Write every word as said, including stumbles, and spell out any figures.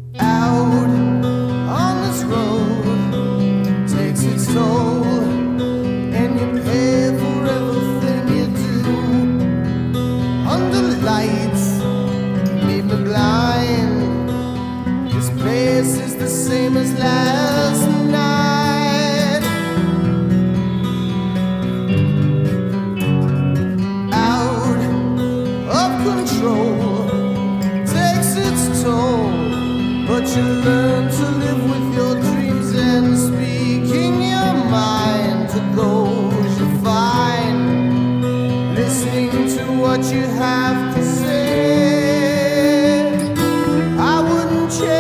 Out on this road takes its toll, and you pay for everything you do. Under lights, leave me blind. This place is the same as last night. Out of control takes its toll, but you learn to live with your dreams and speaking your mind to those you find, listening to what you have to say. I wouldn't change